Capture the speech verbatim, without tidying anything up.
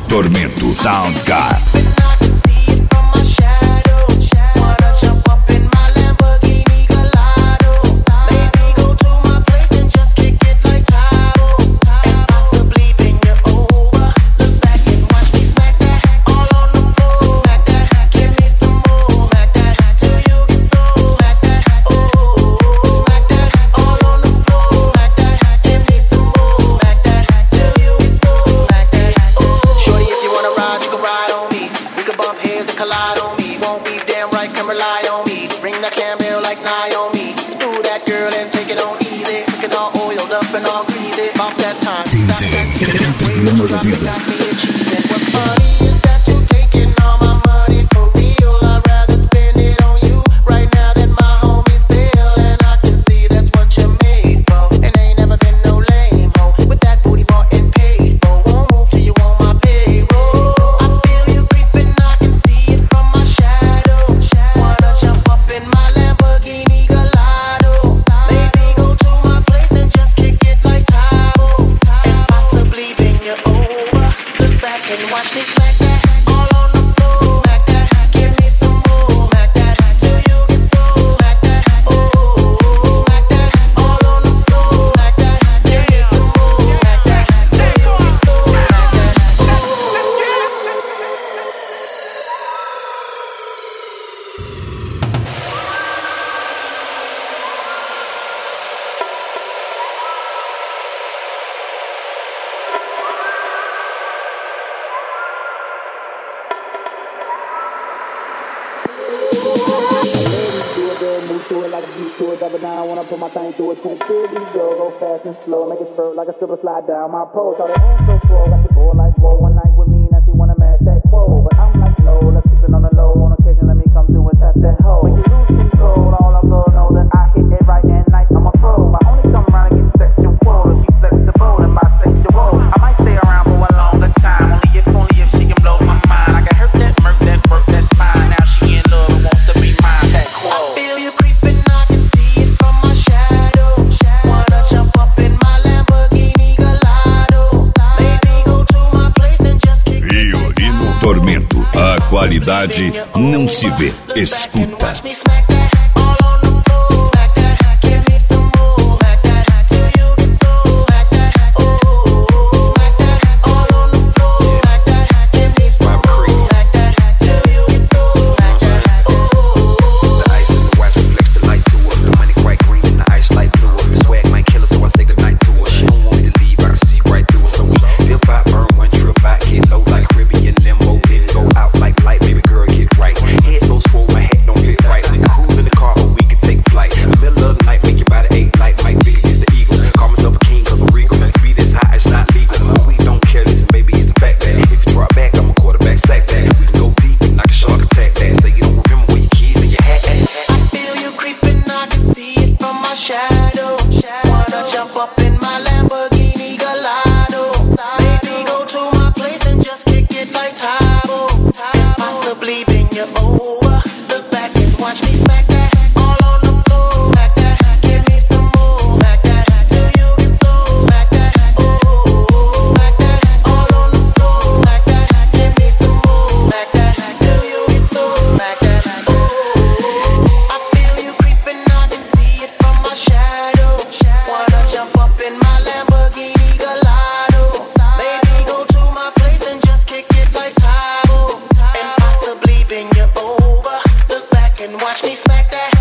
Tormento Soundcar. Tenemos a vida. Like a stripper slide down my pole. Try to aim so slow, got the ball like whoa. One night with me, now she wanna marry that quo. But I'm like no, let's keep it on the low. On occasion, let me come through and tap that hoe. Make you lose control, all of us know that I hit it right at night. I'm a pro. I only come around and get sexual. She flexible and bisexual. I might stay around for a longer time. Only if, only if she can blow my mind. I can hurt that, murk that, work that's fine. Now she in love and wants to be mine. That quo. I feel you creeping, I can see it from my shadow. Wanna jump up in my Lamborghini Gallardo. Maybe go to my place and just kick it. Fiorino Tormento. A qualidade não se vê, escuta. Watch me smack that.